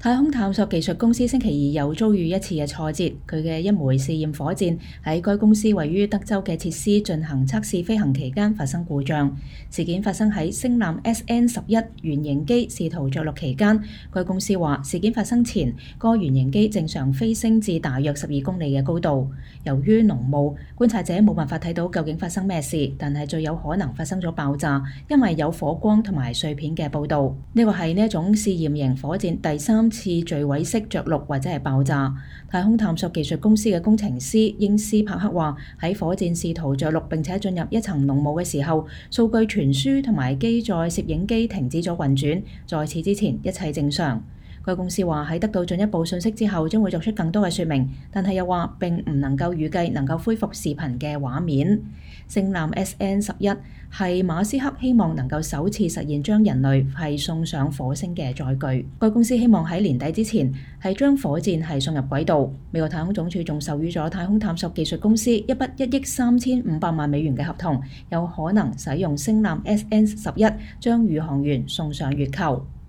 太空探索技術公司星期二又遭遇一次嘅挫折，佢嘅一枚試驗火箭喺該公司位於德州嘅設施進行測試飛行期間發生故障。事件發生喺星艦 SN11 原型機試圖着陸期間。該公司話，事件發生前，該原型機正常飛升至大約12公里嘅高度。由於濃霧，觀察者冇辦法睇到究竟發生咩事，但係最有可能發生咗爆炸，因為有火光同埋碎片嘅報導。呢個係呢一種試驗型火箭第3次墜毀式着陸或者係爆炸。太空探索技術公司嘅工程師英斯帕克話，喺火箭試圖着陸並且進入一層濃霧嘅時候，數據傳輸同埋機載攝影機停止咗運轉。在此之前，一切正常。該公司話喺得到進一步信息之後，將會作出更多嘅說明，但係又話並唔能夠預計能夠恢復視頻嘅畫面。星艦 SN11 係馬斯克希望能夠首次實現將人類係送上火星嘅載具。該公司希望喺年底之前係將火箭係送入軌道。美國太空總署仲授予咗太空探索技術公司一筆1億3500萬美元嘅合同，有可能使用星艦 SN11 將宇航員送上月球。